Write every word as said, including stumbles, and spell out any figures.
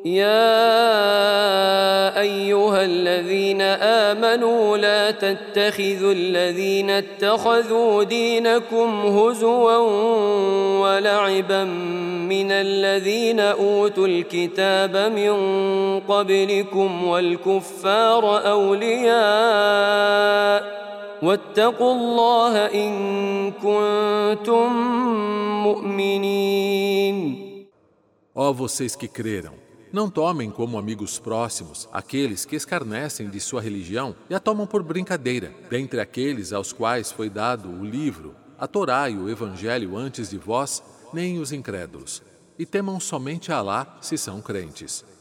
يا أيها الذين آمنوا لا تتخذوا الذين اتخذوا دينكم هزوا ولعبا من الذين أوتوا الكتاب من قبلكم والكفار أولياء واتقوا الله إن كنتم مؤمنين. Ó vocês que creram, não tomem como amigos próximos aqueles que escarnecem de sua religião e a tomam por brincadeira, dentre aqueles aos quais foi dado o livro, a Torá e o Evangelho antes de vós, nem os incrédulos. E temam somente a Alá se são crentes.